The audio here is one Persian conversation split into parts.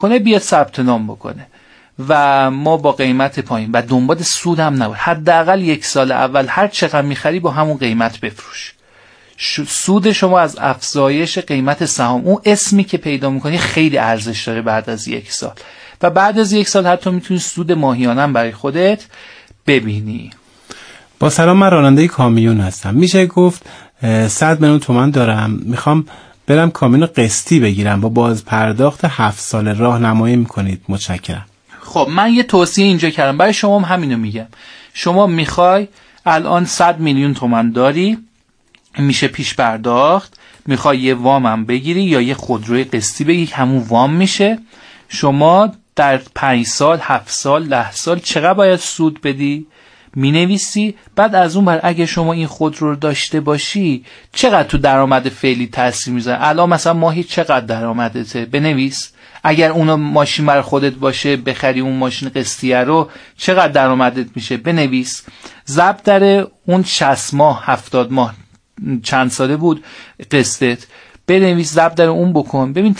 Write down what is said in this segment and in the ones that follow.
کنه بیاد ثبت نام بکنه و ما با قیمت پایین و دنبال سود هم نبود. حداقل 1 سال اول هر چقدر میخری با همون قیمت بفروش. سود شما از افزایش قیمت سهام، اون اسمی که پیدا میکنی خیلی ارزش داره بعد از 1 سال و بعد از 1 سال حتی میتونی سود ماهیانه برای خودت ببینی. با سلام، من راننده کامیون هستم. میشه گفت 100 میلیون تومان دارم، میخوام برم کامیون قسطی بگیرم، با باز پرداخت 7 سال راهنمایی میکنید؟ متشکرم. خب من یه توصیه اینجا کردم برای شما هم همینو میگم. شما میخوای الان 100 میلیون تومان داری، میشه پیش پرداخت، میخوای یه وام هم بگیری یا یه خودروی قسطی بگیری، همون وام میشه. شما در 5 سال 7 سال 10 سال چقدر باید سود بدی مینویسی. بعد از اون بر اگه شما این خودرو رو داشته باشی چقدر تو درآمد فعلی تاثیر میذاره. الان مثلا ماهی چقدر درآمدته بنویس. اگر اون ماشین برای خودت باشه بخری اون ماشین قسطیه رو چقدر درآمدت میشه بنویس. ضرب در اون 60 ماه 70 ماه چند ساله بود قسطت بنویس، ضرب در اون بکن، ببین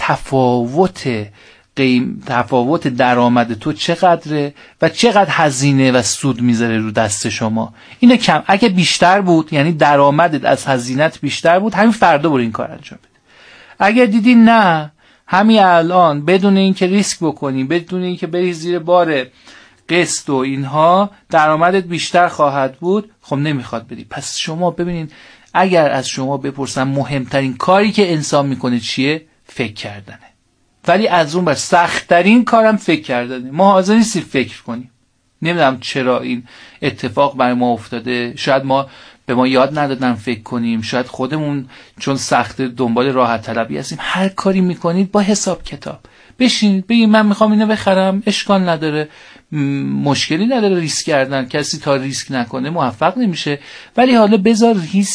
تفاوت درآمد تو چقدره و چقدر هزینه و سود میذاره رو دست شما. اینو کم اگه بیشتر بود، یعنی درآمدت از هزینت بیشتر بود، همین فردا برو این کار انجام بده. اگر دیدی نه همین الان بدون اینکه ریسک بکنی، بدون اینکه بری زیر بار قسط و اینها درآمدت بیشتر خواهد بود، خب نمیخواد بدی. پس شما ببینین اگر از شما بپرسن مهمترین کاری که انسان میکنه چیه؟ فکر کردنه. ولی از اون بر سخت‌ترین کارم فکر کردنه. ما حاضر نیستیم فکر کنیم. نمیدونم چرا این اتفاق برای ما افتاده. شاید به ما یاد ندادن فکر کنیم، شاید خودمون چون سخت دنبال راحت طلبی هستیم. هر کاری میکنید با حساب کتاب بشینید بگید من میخوام اینو بخرم، اشکال نداره، مشکلی نداره ریسک کردن. کسی تا ریسک نکنه موفق نمیشه. ولی حالا بذار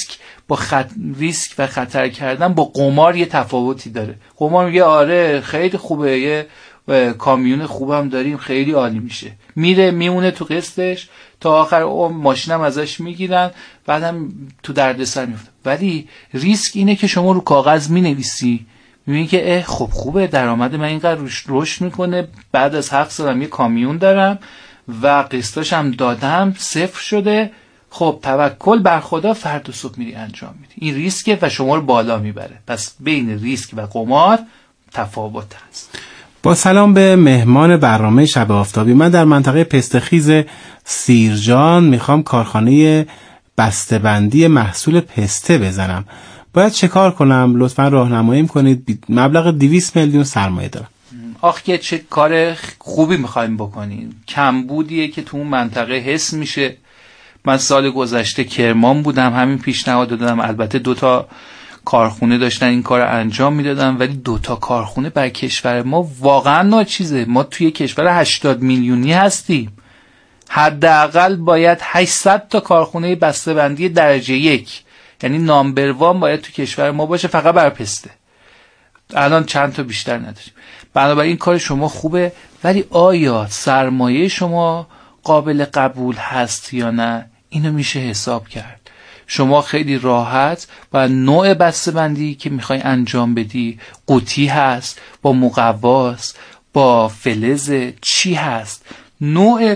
ریسک و خطر کردن با قمار یه تفاوتی داره. قمار میگه آره خیلی خوبه، یه کامیون خوبم داریم، خیلی عالی میشه، میره میمونه تو قسطش تا آخر ماشینم ازش میگیرن، بعدم تو دردسر میفته. ولی ریسک اینه که شما رو کاغذ مینویسی، میبینی که خب خوبه درآمد من اینقدر رشد میکنه، بعد از 7 سالم یه کامیون دارم و قسطاش هم دادم، صفر شده، خب توکل بر خدا، فردا صبح میری انجام میدی. این ریسکه و شما رو بالا میبره. پس بین ریسک و قمار تفاوت هست. با سلام به مهمان برنامه شب آفتابی، من در منطقه پستخیز سیرجان میخوام کارخانه بسته‌بندی محصول پسته بزنم. باید چه کار کنم؟ لطفا راهنمایی کنید. مبلغ 200 میلیون سرمایه دارم. که چه کار خوبی میخوایم بکنیم. کمبودیه که تو اون منطقه حس میشه. من سال گذشته کرمان بودم، همین پیشنهاد دادم. البته 2 کارخونه داشتن این کار انجام میدادن، ولی 2 کارخونه برای کشور ما واقعا ناچیزه. ما توی کشور 80 میلیونی هستیم، حداقل باید 800 کارخونه بسته‌بندی درجه 1، یعنی نامبر 1 باید تو کشور ما باشه فقط برای پسته. الان چند تا بیشتر نداریم. بنابراین این کار شما خوبه، ولی آیا سرمایه شما قابل قبول هست یا نه؟ اینو میشه حساب کرد. شما خیلی راحت با نوع بسته‌بندی که میخوای انجام بدی، قوطی هست، با مقواست، با فلز، چی هست، نوع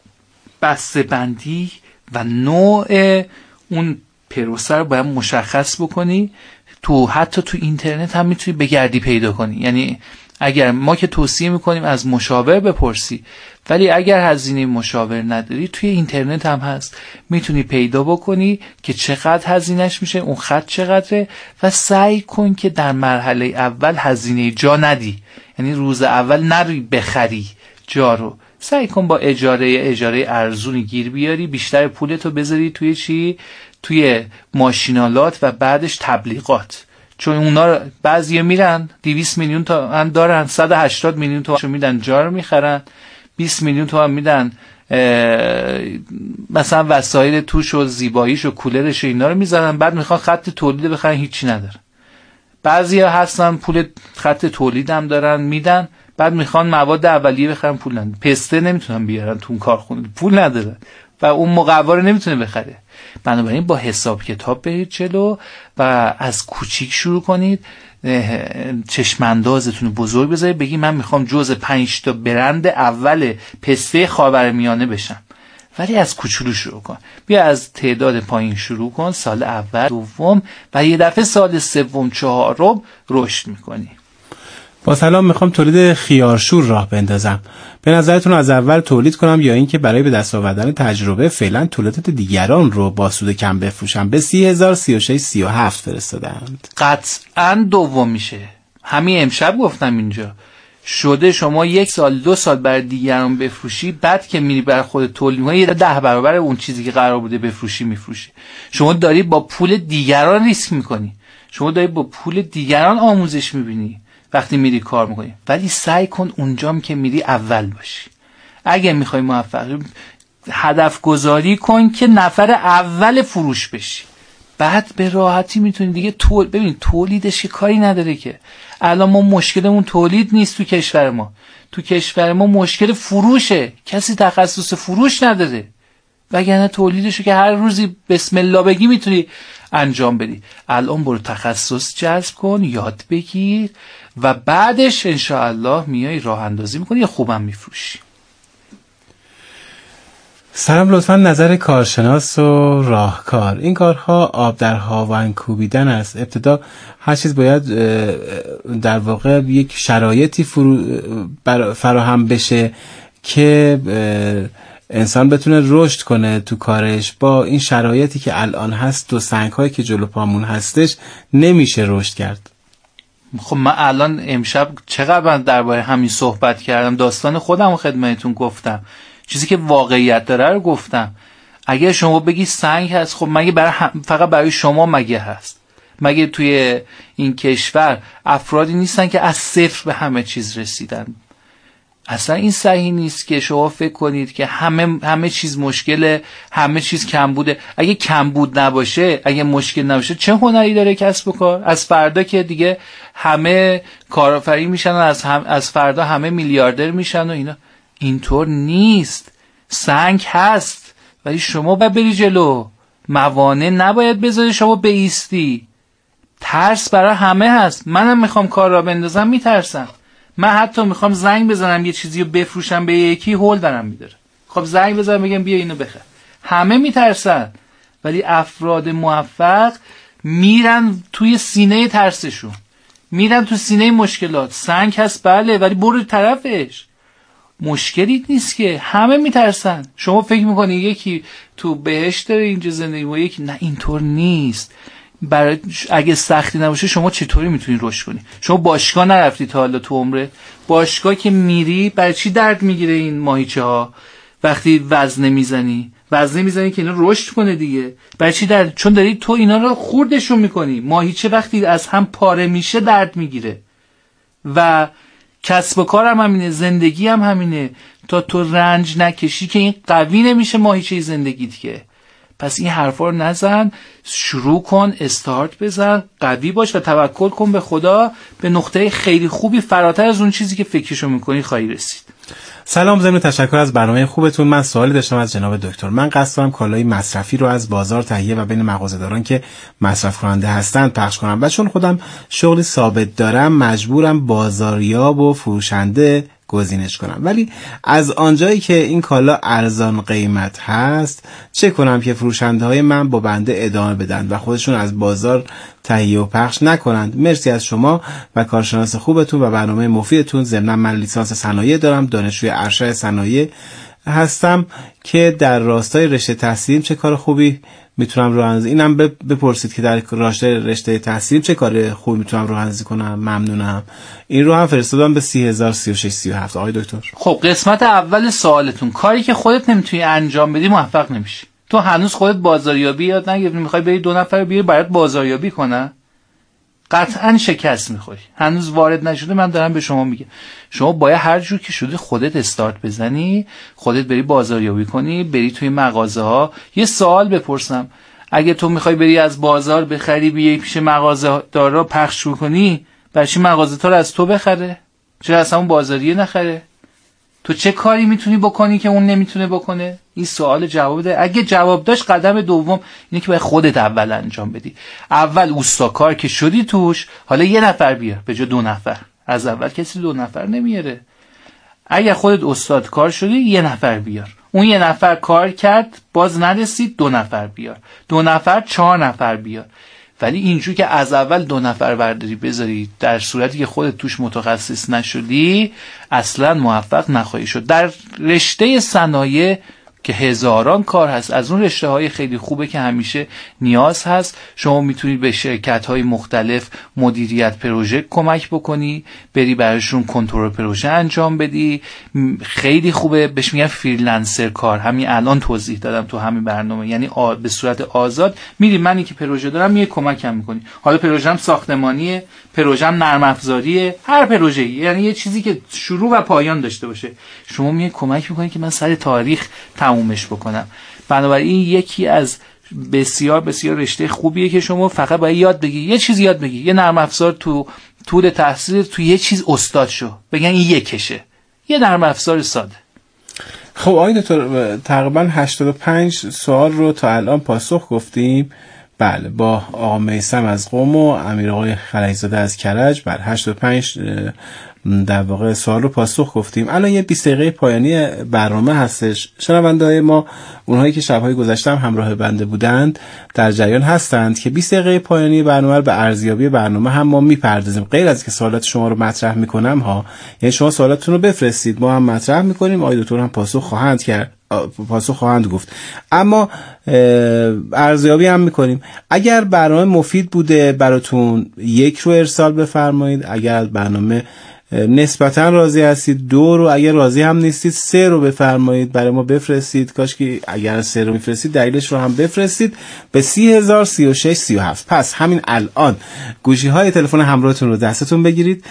بسته‌بندی و نوع اون پروسه رو باید مشخص بکنی. حتی تو اینترنت هم میتونی بگردی پیدا کنی. یعنی اگر ما که توصیه میکنیم از مشاور بپرسی، ولی اگر هزینه مشاور نداری توی اینترنت هم هست، میتونی پیدا بکنی که چقدر هزینهش میشه، اون خط چقدره، و سعی کن که در مرحله اول هزینه جا ندی. یعنی روز اول نروی بخری جا رو، سعی کن با اجاره ارزونی گیر بیاری، بیشتر پولتو بذاری توی چی؟ توی ماشینالات و بعدش تبلیغات. چون اونا بعضیا میرن 200 میلیون تا دارن، 180 میلیون تا میدن جا رو میخرن، 20 میلیون تا میدن مثلا وسایل توش و زیباییش و کولرش و اینا رو میذارن، بعد میخوان خط تولید بخرن، هیچی ندارن. بعضیا هستن پول خط تولید هم دارن میدن، بعد میخوان مواد اولیه بخرن، پول ندارن. پسته نمیتونن بیارن تو کارخونه، پول ندارن. و اون مقوا رو نمیتونه بخره. بنابراین با حساب کتاب برید جلو و از کوچیک شروع کنید. چشم اندازتون رو بزرگ بذارید، بگید من میخوام جزء 5 تا برند اول پسته خاورمیانه بشم، ولی از کوچولو شروع کن. بیا از تعداد پایین شروع کن، سال اول، دوم و یه دفعه سال سوم، چهارم رشد میکنی. با سلام، میخوام تولید خیارشور راه بندازم. به نظرتون از اول تولید کنم یا اینکه برای به دست آوردن تجربه فعلا تولیدات دیگران رو با سود کم بفروشم؟ به 30,000 36 37 فرستادند. قطعاً دوم میشه. همین امشب گفتم اینجا شده شما 1 سال 2 سال برای دیگران بفروشی، بعد که میری برای خودت تولید می‌کنی 10 برابر اون چیزی که قرار بوده بفروشی میفروشی. شما داری با پول دیگران ریسک میکنی، شما داری با پول دیگران آموزش میبینی وقتی میری کار میکنی. ولی سعی کن اونجام که میری اول باشی. اگه میخوای موفق هدف گذاری کن که نفر اول فروش بشی، بعد به راحتی میتونی دیگه ببین تولیدش که کاری نداره که. الان ما مشکلمون تولید نیست تو کشور ما. تو کشور ما مشکل فروشه. کسی تخصص فروش نداره، وگرنه تولیدشو که هر روزی بسم الله بگی میتونی انجام بدی. الان برو تخصص جذب کن، یاد بگیر و بعدش انشاءالله میای راه اندازی میکنی یا خوبم میفروشی. سلام، لطفا نظر کارشناس و راهکار. این کارها آب در هاون کوبیدن است. ابتدا هر چیز باید در واقع یک شرایطی فراهم بشه که انسان بتونه رشد کنه تو کارش. با این شرایطی که الان هست و سنگ‌هایی که جلو پامون هستش نمیشه رشد کرد. خب من الان امشب چقدر درباره همین صحبت کردم، داستان خودم رو خدمتتون گفتم، چیزی که واقعیت داره رو گفتم. اگه شما بگی سنگ هست، خب مگه فقط برای شما مگه هست؟ مگه توی این کشور افرادی نیستن که از صفر به همه چیز رسیدن؟ اصلا این صحیح نیست که شما فکر کنید که همه چیز مشکله، همه چیز کمبوده. اگه کمبود نباشه، اگه مشکل نباشه، چه هنری داره کسب و کار؟ از فردا که دیگه همه کارآفرین میشن و از فردا همه میلیاردر میشن و اینا. اینطور نیست. سنگ هست ولی شما باید بری جلو. موانع نباید بذاری شما بایستی. ترس برای همه هست. منم میخوام کار را بندازم میترسم. من حتی میخوام زنگ بزنم یه چیزی رو بفروشم به یکی، هول دارم میداره. خب زنگ بزنم بگم بیا اینو بخر. همه میترسن، ولی افراد موفق میرن توی سینه ترسشون، میرن تو سینه مشکلات. سنگ هست بله، ولی برو طرفش. مشکلی نیست که. همه میترسن. شما فکر میکنی یکی تو بهشت داره اینجا زندگی و یکی نه. اینطور نیست. اگه سختی نباشه شما چطوری میتونی رشد کنی؟ شما باشگاه نرفتی تا حالا تو عمره؟ باشگاه که میری برای چی درد میگیره این ماهیچه ها؟ وقتی وزنه میزنی که اینا رشد کنه دیگه. برای چی درد؟ چون داری تو اینا رو خوردشون میکنی. ماهیچه وقتی از هم پاره میشه درد میگیره. و کسب و کارم همینه، زندگی هم همینه. تا تو رنج نکشی که این قوی نمیشه ماهیچه زندگیت که. پس این حرفا رو نزن، شروع کن، استارت بزن، قوی باش و توکل کن به خدا. به نقطه خیلی خوبی فراتر از اون چیزی که فکرشو میکنی خواهی رسید. سلام، ضمن تشکر از برنامه خوبتون. من سوالی داشتم از جناب دکتر. من قصد دارم کالای مصرفی رو از بازار تهیه و بین مغازه‌داران که مصرف کننده هستند پخش کنم و چون خودم شغلی ثابت دارم مجبورم بازاریاب و فروشنده گزینش کنم. ولی از آنجایی که این کالا ارزان قیمت هست چه کنم که فروشنده های من با بنده ادامه بدن و خودشون از بازار تهیه و پخش نکنند؟ مرسی از شما و کارشناس خوبتون و برنامه مفیدتون. ضمن من لیسانس صنایع دارم، دانشجوی ارشد صنایع هستم که در راستای رشته تحصیلیم چه کار خوبی میتونم راه اندازی. اینم بپرسید که در رشته تحصیلیم چه کار خوبی میتونم راه اندازی کنم. ممنونم. این رو هم فرستادم به 30,000 36 37. آقای دکتر، خب قسمت اول سوالتون، کاری که خودت نمیتونی انجام بدی موفق نمیشی. تو هنوز خودت بازاریابی یاد نگرفتی، میخوای بری 2 نفر بیاری برات بازاریابی کنن، قطعا شکست میخوری. هنوز وارد نشده. من دارم به شما میگم شما باید هر جور که شده خودت استارت بزنی، خودت بری بازاریابی کنی، بری توی مغازه ها. یه سوال بپرسم، اگه تو میخوای بری از بازار بخری بیای پیش مغازه دارا پخش کنی، برای چی مغازه تا رو از تو بخره؟ چرا اصلا اون بازاریه نخره؟ تو چه کاری میتونی بکنی که اون نمیتونه بکنه؟ این سوال جواب ده. اگه جواب داشت قدم دوم اینه که باید خودت اول انجام بدی. اول اوستاکار که شدی توش، حالا 1 نفر بیار به جای 2 نفر. از اول کسی 2 نفر نمیاره. اگه خودت استادکار شدی 1 نفر بیار. اون 1 نفر کار کرد باز نرسید 2 نفر بیار. 2 نفر 4 نفر بیار. ولی اینجور که از اول 2 نفر برداری بذاری در صورتی که خودت توش متخصص نشدی اصلا موفق نخواهی شد. در رشته صنایع که هزاران کار هست، از اون رشته های خیلی خوبه که همیشه نیاز هست. شما میتونید به شرکت های مختلف مدیریت پروژه کمک بکنی، بری براشون کنترل پروژه انجام بدی. خیلی خوبه، بهش میگن فریلنسر کار. همین الان توضیح دادم تو همین برنامه، یعنی به صورت آزاد میری، منی که پروژه دارم میای کمکم میکنی. حالا پروژه‌ام ساختمانیه، پروژه‌ام نرم افزاریه، هر پروژه‌ای، یعنی یه چیزی که شروع و پایان داشته باشه، شما میای کمک میکنی که من سر تاریخ تمومش بکنم. بنابراین یکی از بسیار بسیار رشته خوبیه که شما فقط باید یاد بگی، یه چیز یاد بگی. یه نرم افزار تو طول تحصیل تو یه چیز استاد شو، بگن این یکشه، یه نرم افزار ساده. خب آقای دکتر تقریبا 85 سوال رو تا الان پاسخ گفتیم. بله، با آقا میثم از قم و امیر آقای خلیزاده از کرج. بله 85 در واقع سوال رو پاسخ گفتیم. الان یه 20 دقیقه پایانی برنامه هستش. شنونده‌های ما، اونهایی که شب‌های گذشته هم همراه بنده بودند، در جریان هستند که 20 دقیقه پایانی برنامه رو به ارزیابی برنامه هم ما میپردازیم. غیر از که سوالات شما رو مطرح میکنم ها، یعنی شما سوالاتتون رو بفرستید، ما هم مطرح میکنیم، آقای دکتر هم پاسخ خواهند گفت. اما ارزیابی هم میکنیم. اگر برنامه مفید بوده براتون 1 رو ارسال بفرمایید. اگر برنامه نسبتا راضی هستید 2 رو، اگر راضی هم نیستید 3 رو بفرمایید برای ما بفرستید. کاش که اگر 3 رو میفرستید دلیلش رو هم بفرستید به 3003637. پس همین الان گوشی های تلفن همراهتون رو دستتون بگیرید.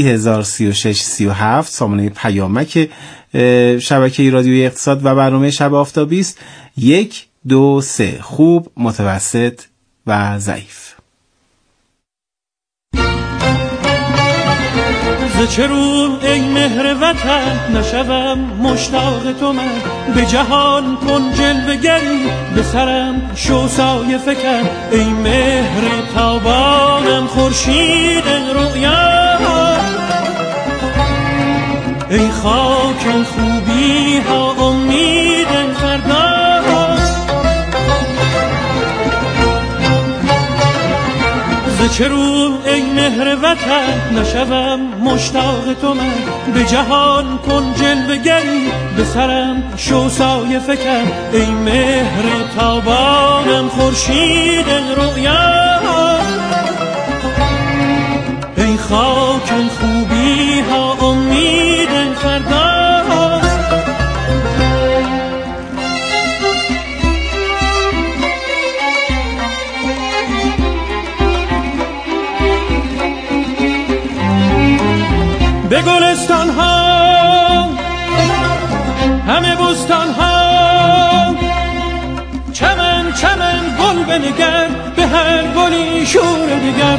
3003637 سامانه پیامک شبکه رادیوی اقتصاد و برنامه شب آفتابی است. 1 2 3 خوب، متوسط و ضعیف. ز چه رو ای مهر وطن نشوم مشتاق تو؟ من به جهان کن جلوه گری، به سرم شو سایه فکن. ای مهر تابانم خورشید رؤیا، ای خاک خوبی ها امید فردا. ز چه رو ای مهر وطن نشوم مشتاق تو؟ من به جهان کن جلوه گری، به سرم شو سایه فکن. ای مهر تابانم خورشید رؤیا، ای خاک خوبی ها امید فردا. به گلستان ها همه بستان ها، چمن چمن گل بنگر، به هر گلی شور دیگر.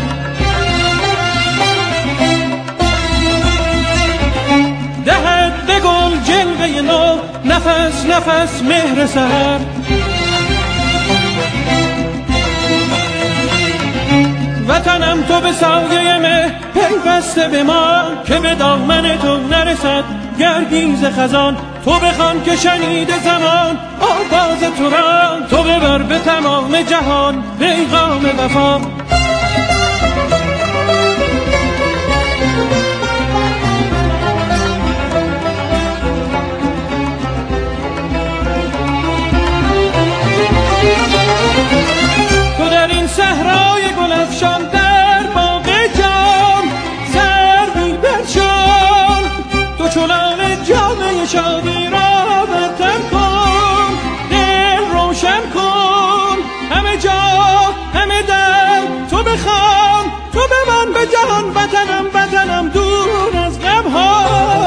دهد به گل جلوه نو، نفس نفس مهر سحر. وطنم تو به سایه مه پیوسته به ما، که به دامن تو نرسد گرگیز خزان. تو بخوان که شنیده زمان آواز تو را، تو ببر به تمام جهان پیغام وفا. تو در این صحرای گل افشان در باغ جان سر برشان، تو چنان جامعه شادی را برتر کن، دل روشن کن. همه جا همه در تو بخوان، تو به من به جهان وطنم وطنم دور از غم‌ها.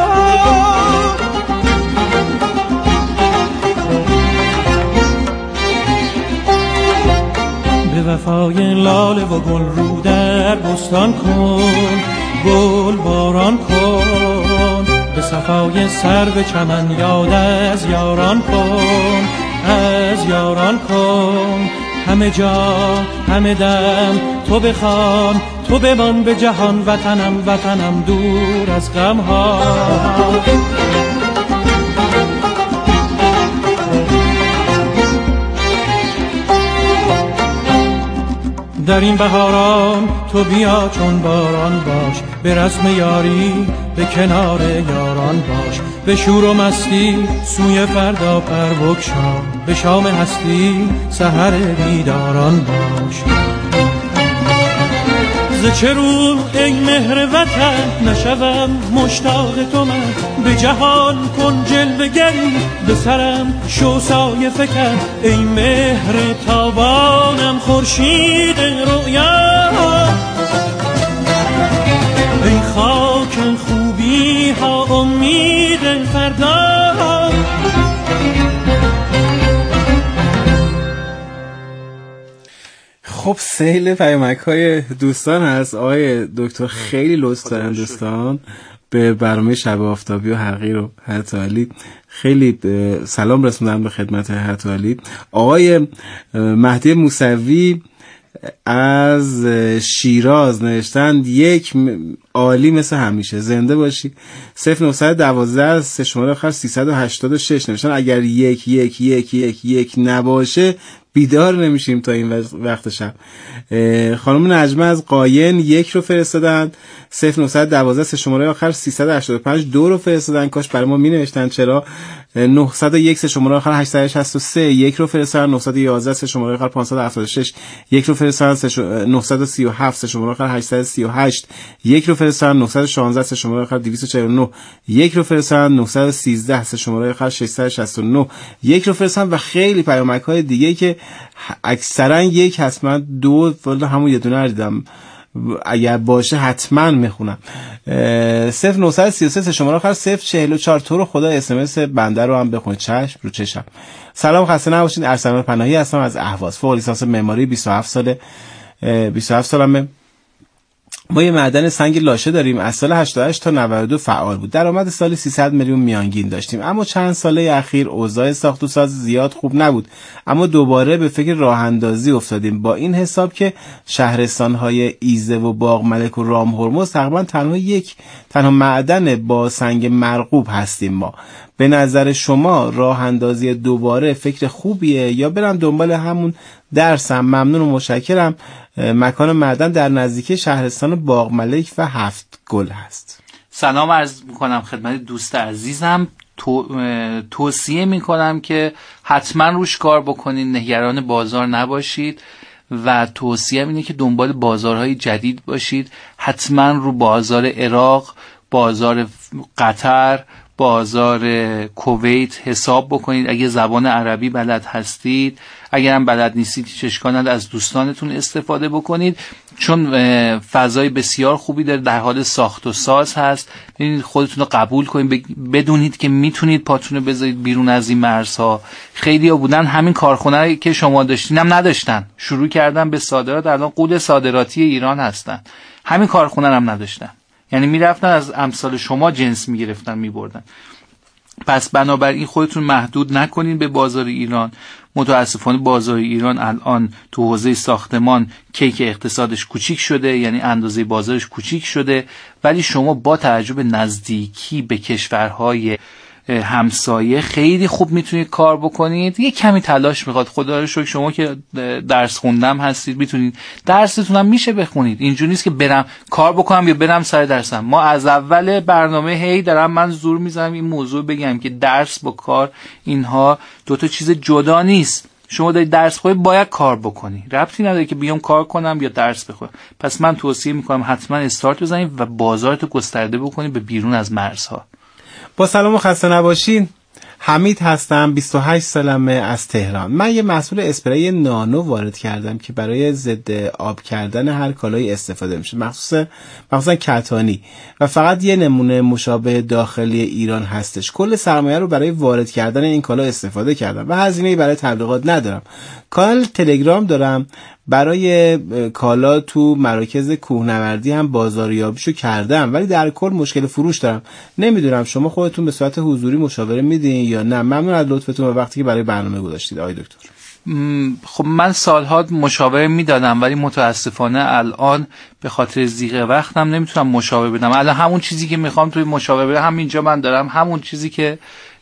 به وفای لاله و گل رو در بستان کن، گل باران کن. به صفای سر به چمن یاد از یاران کن، از یاران کن. همه جا همه دم تو بخوان، تو بمان به جهان، وطنم وطنم دور از غم ها. در این بهاران تو بیا چون باران باش، به رسم یاری به کنار یاران باش. به شور و مستی سوی فردا پر بگشا، به شام هستی سحر بیداران باش. ز چه رو ای مهر وطن نشوم مشتاق تو من، به جهان کن جلوه گری به سرم شو سایه فکن. ای مهر تابانم خورشید رؤیا، ای خاک خوبی ها امید فردا. خب سیل پیامک‌های دوستان هست. آقای دکتر خیلی لطف دارن دوستان به برنامه شب آفتابی و حقیر و حتالی خیلی سلام رسوندن به خدمت حتالی. آقای مهدی موسوی از شیراز نوشتند یک عالی مثل همیشه، زنده باشی. 0912 سه شماره آخر 386 نوشتن اگر یک یک یک یک یک نباشه بیدار نمیشیم تا این وقت شب. خانم نجمه از قاین یک رو فرستادن. 0912 سه شماره آخر 385 دو رو فرستادن. کاش برای ما می نوشتن چرا. 901 سه شماره آخر 863 یک رو فرستادن. 911 سه شماره آخر 576 یک رو فرستادن. 937 سه شماره آخر 838 یک رو فرستادن. 916 سه شماره آخر 249 یک رو فرستادن. 913 سه شماره آخر 669 یک رو فرستادن و خیلی پیامک‌های دیگه که اکثرا یک هست. من دو ولی همون یه دونه دیدم، اگر باشه حتما میخونم. 0933 شماره آخر 044 تو رو خدا SMS بنده رو هم بخونید. چشم رو چشم. سلام، خسته نباشید. ارسلان پناهی هستم از اهواز، فوق لیسانس معماری، 27 سالمه. ما یه معدن سنگ لاشه داریم. از سال 88 تا 92 فعال بود. درآمد سالی 300 میلیون میانگین داشتیم. اما چند ساله اخیر اوضاع ساخت و ساز زیاد خوب نبود. اما دوباره به فکر راه اندازی افتادیم، با این حساب که شهرستان‌های ایزه و باغ ملک و رام هرمز تقریبا تنها معدن با سنگ مرغوب هستیم ما. به نظر شما راه اندازی دوباره فکر خوبیه یا برم دنبال همون درسم؟ ممنون و متشکرم. مکان معدن در نزدیکی شهرستان باغ ملک و هفت گل هست. سلام عرض میکنم خدمت دوست عزیزم. توصیه میکنم که حتما روش کار بکنید، نگران بازار نباشید و توصیه اینه که دنبال بازارهای جدید باشید. حتما رو بازار عراق، بازار قطر، بازار کویت حساب بکنید. اگه زبان عربی بلد هستید، اگر هم بلد نیستید هیچ اشکالی نداره، از دوستانتون استفاده بکنید، چون فضای بسیار خوبی داره، در حال ساخت و ساز هست. ببینید خودتون رو قبول کنید، بدونید که میتونید پاتون رو بذارید بیرون از این مرزها. خیلی ها بودن همین کارخونه که شما داشتین هم نداشتن، شروع کردن به صادرات، الان قول صادراتی ایران هستن. همین کارخونه هم نداشتن، یعنی میرفتن از امثال شما جنس میگرفتن میبردن. پس بنابراین خودتون محدود نکنین به بازار ایران. متاسفانه بازار ایران الان تو حوزه ساختمان کیک اقتصادش کوچیک شده، یعنی اندازه بازارش کوچیک شده، ولی شما با توجه به نزدیکی به کشورهای همسایه خیلی خوب میتونید کار بکنید. یه کمی تلاش میخواد. خدا رو شکر شما که درس خوندم هستید میتونید درستون هم میشه بخونید. اینجوری نیست که برم کار بکنم یا برم سر درسم. ما از اول برنامه هی دارم من زور میزنم این موضوع بگم که درس با کار اینها دوتا چیز جدا نیست. شما داری درس خوبی باید کار بکنی، ربطی نداره که بیام کار کنم یا درس بخونم. پس من توصیه میکنم حتما استارت بزنید و بازارتو گسترده بکنید به بیرون از مرزها. با سلام و خسته نباشین. حمید هستم، 28 سالمه، از تهران. من یه محصول اسپری نانو وارد کردم که برای ضد آب کردن هر کالایی استفاده میشه، مخصوصا کتانی، و فقط یه نمونه مشابه داخلی ایران هستش. کل سرمایه رو برای وارد کردن این کالا استفاده کردم و هزینه‌ای برای تبلیغات ندارم. کانال تلگرام دارم برای کالا تو مراکز کوهنوردی هم بازاریابیشو کردم، ولی در کل مشکل فروش دارم. نمیدونم شما خودتون به صورت حضوری مشاوره میدین یا نه؟ ممنون از لطفتون و وقتی که برای برنامه گذاشتید آقای دکتر. خب من سالها مشاوره میدادم، ولی متاسفانه الان به خاطر ضیق وقتم نمیتونم مشاوره بدم. الان همون چیزی که میخوام توی مشاوره بدم همینجا من دارم، همون چیزی که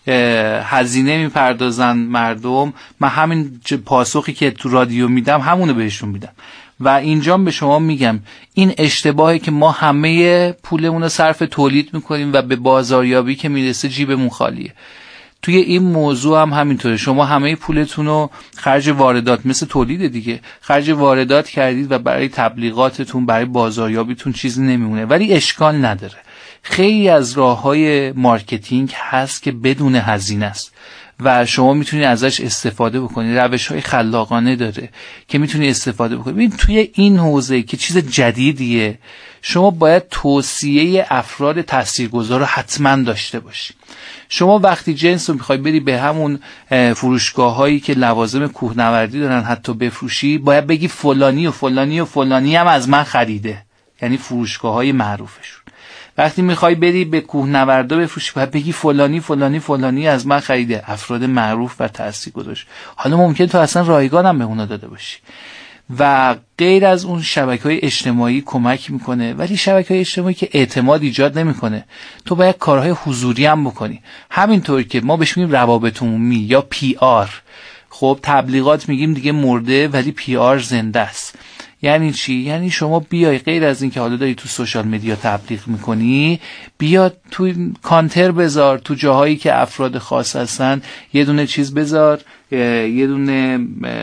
هزینه میپردازن مردم، من همین پاسخی که تو رادیو میدم همونو بهشون میدم. و اینجا به شما میگم این اشتباهی که ما همه پولمون رو صرف تولید میکنیم و به بازاریابی که میرسه جیبمون خالیه. توی این موضوع هم همینطوره، شما همه پولتون رو خرج واردات، مثل تولید دیگه، خرج واردات کردید و برای تبلیغاتتون، برای بازاریابیتون چیزی نمیمونه. ولی اشکال نداره، خیلی از راه‌های مارکتینگ هست که بدون هزینه است و شما میتونید ازش استفاده بکنید. روش‌های خلاقانه داره که میتونید استفاده بکنید. ببین توی این حوزه که چیز جدیدیه، شما باید توصیه افراد تاثیرگذار رو حتما داشته باشید. شما وقتی جنس رو میخوای بری به همون فروشگاه‌هایی که لوازم کوهنوردی دارن حتی بفروشی، باید بگی فلانی و فلانی و فلانی هم از من خریده، یعنی فروشگاه‌های معروفشون. وقتی میخوای بری به کوهنوردا بفروشی، باید بگی فلانی فلانی فلانی از من خریده، افراد معروف و تاثیرگذار. حالا ممکن تو اصلا رایگان هم به اونا داده باشی. و غیر از اون شبکه‌های اجتماعی کمک میکنه، ولی شبکه‌های اجتماعی که اعتماد ایجاد نمیکنه. تو باید کارهای حضوری هم بکنی، همینطور که ما بهش میگیم روابط عمومی یا پی آر. خب تبلیغات میگیم دیگه مرده، ولی پی آر زنده است. یعنی چی؟ یعنی شما بیای غیر از این که حالا داری تو سوشال مدیا تبلیغ میکنی، بیا تو کانتر بذار، تو جاهایی که افراد خاص هستن یه دونه چیز بذار، یه دونه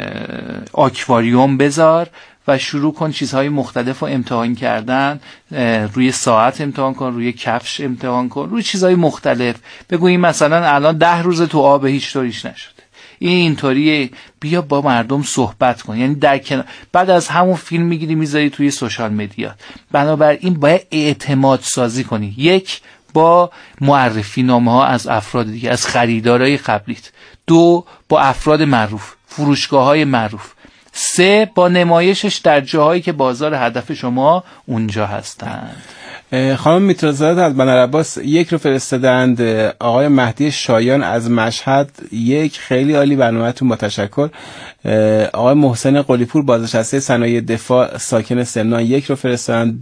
آکواریوم بذار و شروع کن چیزهای مختلف رو امتحان کردن. روی ساعت امتحان کن، روی کفش امتحان کن، روی چیزهای مختلف. بگو این مثلا الان 10 روز تو آب هیچ طوریش نشده، اینطوریه، بیا با مردم صحبت کن. یعنی در کنار، بعد از همون فیلم میگیری میذاری توی سوشال مدیا. بنابراین باید اعتماد سازی کنی. یک، با معرفی نامه ها از افراد دیگه، از خریدارای قبلیت. دو، با افراد معروف، فروشگاه های معروف. سه، با نمایشش در جاهایی که بازار هدف شما اونجا هستند. خانم میترازاده از بندرعباس یک رو فرستادند. آقای مهدی شایان از مشهد یک، خیلی عالی برنامه‌تون، با تشکر. آقای محسن قلیپور بازنشسته صنایع دفاع ساکن سمنان یک رو فرستادند.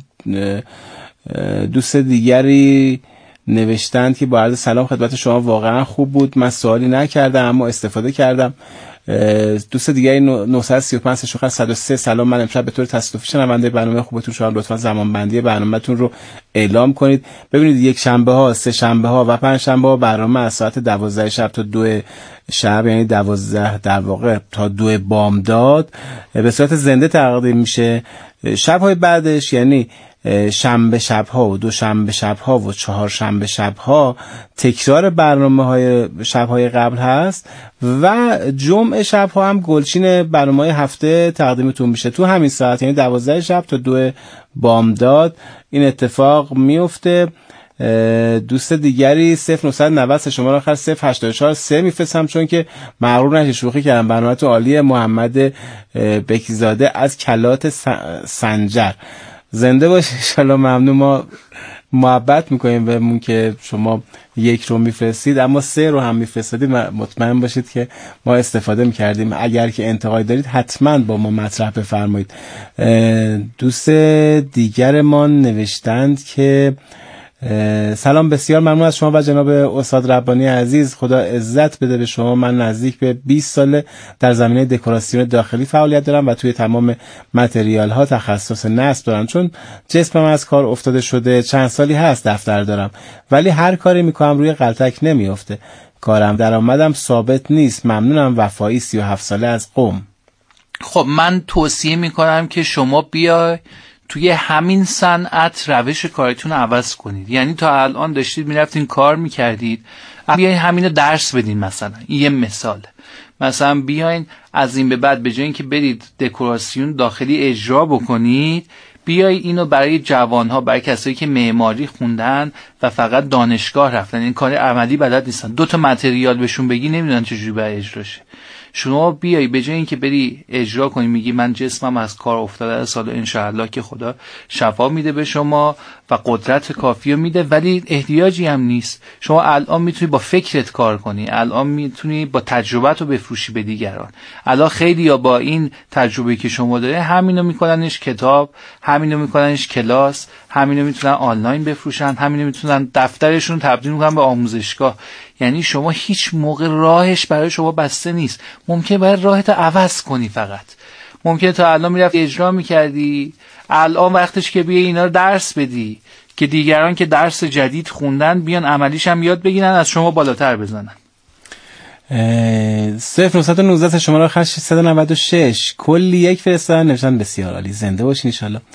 دوست دیگری نوشتند که با عرض سلام خدمت شما، واقعا خوب بود، من سوالی نکردم اما استفاده کردم. دوست دیگری 935 103 سلام، من امشب به طور تصادفی شنونده برنامه خوبتون شدم، لطفا زمان بندی برنامه‌تون رو اعلام کنید. ببینید یک شنبه ها، سه شنبه ها و پنج شنبه ها برنامه از ساعت 12 شب تا 2 شب، یعنی 12 در واقع تا 2 بامداد به صورت زنده تقدیم میشه. شب‌های بعدش یعنی شنبه شب‌ها و دوشنبه شب‌ها و چهارشنبه شب‌ها تکرار برنامه‌های شب‌های قبل هست و جمعه شب‌ها هم گلچین برنامه‌های هفته تقدیمتون میشه تو همین ساعت، یعنی 12 شب تا 2 بامداد این اتفاق میفته. دوست دیگری 0990 شماره آخر 0843 میفرستم چون که مغرور نشه، شوخی کردم، برنامه‌تون عالیه. محمد بکیزاده از کلات سنجر، زنده باش ان شاءالله. ممنون، ما محبت میکنیم بهمون که شما یک رو میفرستید، اما 3 رو هم میفرستید مطمئن باشید که ما استفاده میکردیم. اگر که انتقاد دارید حتما با ما مطرح بفرمایید. دوست دیگرمان نوشتند که سلام، بسیار ممنون از شما و جناب استاد ربانی عزیز، خدا عزت بده به شما. من نزدیک به 20 سال در زمینه دکوراسیون داخلی فعالیت دارم و توی تمام متریال ها تخصص نصب دارم، چون جسمم از کار افتاده شده. چند سالی هست دفتر دارم ولی هر کاری میکنم روی غلطک نمیافته. کارم درآمدم ثابت نیست. ممنونم. وفایی 37 ساله از قم. خب من توصیه میکنم که شما بیای توی همین صنعت روش کارتون رو عوض کنید. یعنی تا الان داشتید میرفتین کار میکردید، بیاین همینو درس بدین. مثلا این یه مثال. مثلا بیاین از این به بعد به جای اینکه برید دکوراسیون داخلی اجرا بکنید، بیای اینو برای جوانها، برای کسایی که معماری خوندن و فقط دانشگاه رفتن، این کار عملی بلد نیستن، 2 متریال بهشون بگی نمیدونن چجوری باید اجراشه. شما بیای به جای اینکه بری اجرا کنی میگی من جسمم از کار افتاده از سال، انشاءالله که خدا شفا میده به شما و قدرت کافی رو میده، ولی احتیاجی هم نیست. شما الان میتونی با فکرت کار کنی، الان میتونی با تجربت رو بفروشی به دیگران. الان خیلی یا با این تجربه که شما داره همینو میکننش کتاب، همینو میکننش کلاس، همینو میتونن آنلاین بفروشن، همینو میتونن دفترشون تبدیل کنن به آموزشگاه. یعنی شما هیچ موقع راهش برای شما بسته نیست. ممکنه باید راهت عوض کنی. فقط ممکنه تا الان میرفتی اجرا میکردی، الان وقتش که بیای اینا رو درس بدی که دیگران که درس جدید خوندن بیان عملیش هم یاد بگیرن، از شما بالاتر بزنن. 0919 شماره آخر 696 کلی یک فرستادن، نوشتن بسیار عالی، زنده باشین ان شاءالله.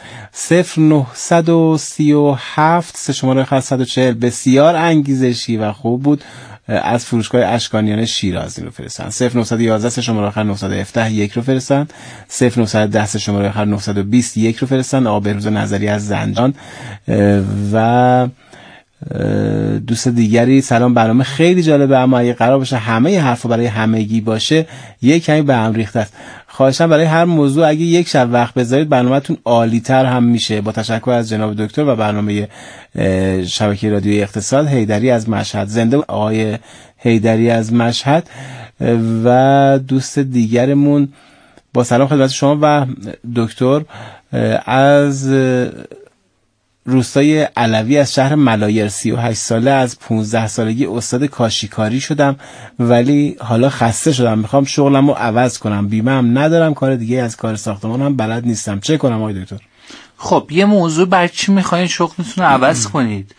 0937 شماره آخر 140 بسیار انگیزشی و خوب بود، از فروشگاه اشکانیان شیراز رو فرستادن. 0911 شماره آخر 917 یک رو فرستادن. 0910 شماره آخر 920 یک رو فرستادن. آقا بهروز نظری از زنجان و دوست دیگری سلام، برنامه خیلی جالبه اما اگه قرار باشه همه حرفا برای همگی باشه یک کمی به هم ریخته است. خواهشاً برای هر موضوع اگه یک شب وقت بذارید برنامه‌تون عالی‌تر هم میشه. با تشکر از جناب دکتر و برنامه شبکه رادیویی اقتصاد. حیدری از مشهد. زنده آقای حیدری از مشهد. و دوست دیگرمون با سلام خدمت شما و دکتر، از روستای علوی از شهر ملایر، 38 ساله، از 15 سالگی استاد کاشیکاری شدم ولی حالا خسته شدم، میخوام شغلمو عوض کنم، بیمه هم ندارم، کار دیگه از کار ساختمان هم بلد نیستم، چه کنم آقای دکتر؟ خب یه موضوع، برای چی میخواین شغلتون رو عوض کنید؟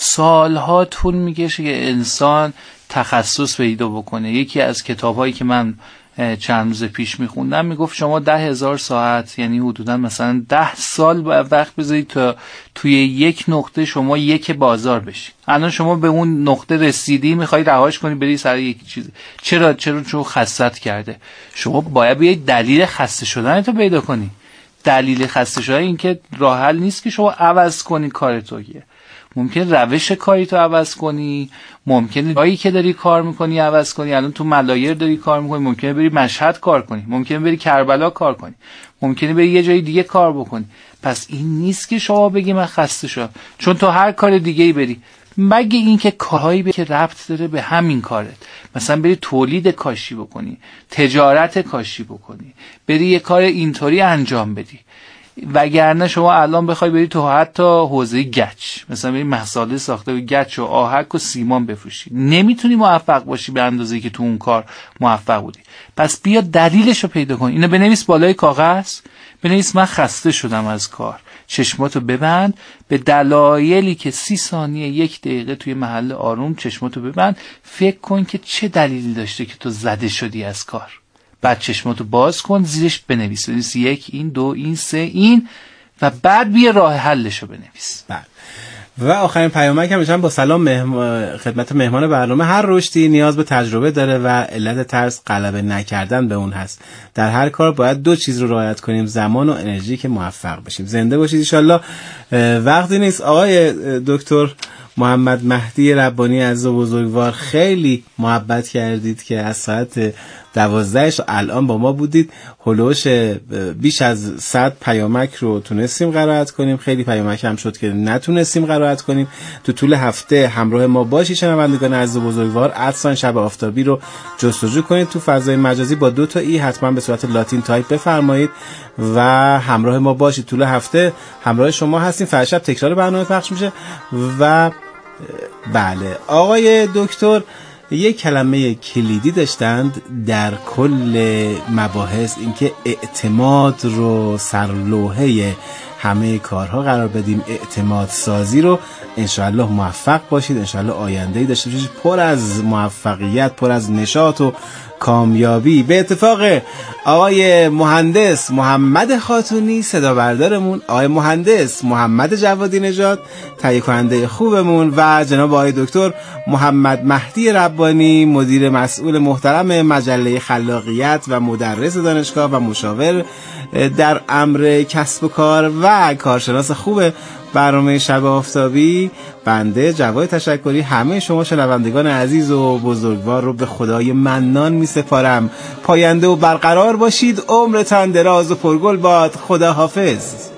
سالها طول میکشه که انسان تخصص پیدا بکنه. یکی از کتابایی که من چند روز پیش میخوندم میگفت شما 10,000 ساعت، یعنی حدودا مثلا 10 سال وقت بذارید تا توی یک نقطه شما یک بازار بشی. الان شما به اون نقطه رسیدی، میخوای رهاش کنی بری سر یک چیز. چرا؟ چون خستت کرده. شما باید بیاید دلیل خسته شدن تو پیدا کنی. دلیل خسته شدن این که راه حل نیست که شما عوض کنی کارتو. ممکن روش کاری تو عوض کنی، ممکنه جایی که داری کار میکنی عوض کنی. الان تو ملایر داری کار میکنی، ممکنه بری مشهد کار کنی، ممکنه بری کربلا کار کنی، ممکنه بری یه جای دیگه کار بکنی. پس این نیست که شما بگی من خسته شدم، چون تو هر کار دیگه‌ای بری، مگه اینکه کارهایی که ربط داره به همین کارت، مثلا بری تولید کاشی بکنی، تجارت کاشی بکنی، بری یه کار اینطوری انجام بدی. وگرنه شما الان بخوای بری تو حتی حوزه گچ، مثلا بری مساله ساخته و گچ و آهک و سیمان بفروشی، نمیتونی موفق باشی به اندازه‌ای که تو اون کار موفق بودی. پس بیا دلیلشو پیدا کن. اینو بنویس بالای کاغذ، بنویس من خسته شدم از کار. چشماتو ببند، به دلایلی که 30 ثانیه 1 دقیقه توی محل آروم چشماتو ببند، فکر کن که چه دلیلی داشته که تو زده شدی از کار. بعد چشماتو باز کن، زیرش بنویس 1 این، 2 این، 3 این، و بعد بیا راه حلشو بنویس. بعد و آخرین پیامک هم میشم با سلام خدمت مهمان برنامه. هر رشدی نیاز به تجربه داره و علت ترس غلبه نکردن به اون هست. در هر کار باید 2 چیز رو رعایت کنیم، زمان و انرژی، که موفق بشیم. زنده باشید ان شاءالله. وقتی نیست آقای دکتر محمد مهدی ربانی عزیز و بزرگوار، خیلی محبت کردید که از ساعت 12 الان با ما بودید. هلوش بیش از 100 پیامک رو تونستیم قرائت کنیم، خیلی پیامک هم شد که نتونستیم قرائت کنیم. تو طول هفته همراه ما باشید شنوندگان عزیز و بزرگوار. ادسان شب آفتابی رو جستجو کنید تو فضای مجازی با 2 تا ای، حتما به صورت لاتین تایپ بفرمایید و همراه ما باشید. طول هفته همراه شما هستیم. فردا شب تکرار برنامه پخش میشه. و بله آقای دکتر یک کلمه کلیدی داشتند در کل مباحث، اینکه اعتماد رو سرلوحه همه کارها قرار بدیم، اعتماد سازی رو. انشاءالله موفق باشید، انشاءالله آینده‌ای داشته باشید پر از موفقیت، پر از نشاط و کامیابی. به اتفاق آقای مهندس محمد خاتونی صدا بردارمون، آقای مهندس محمد جوادی نژاد تهیه کننده خوبمون و جناب آقای دکتر محمد مهدی ربانی مدیر مسئول محترم مجله خلاقیت و مدرس دانشگاه و مشاور در امر کسب و کار و کارشناس خوب برنامه شب آفتابی، بنده جواد تشکری همه شما شنوندگان عزیز و بزرگوار رو به خدای منان می سپارم. پاینده و برقرار باشید، عمرتان دراز و پرگل باد. خدا حافظ.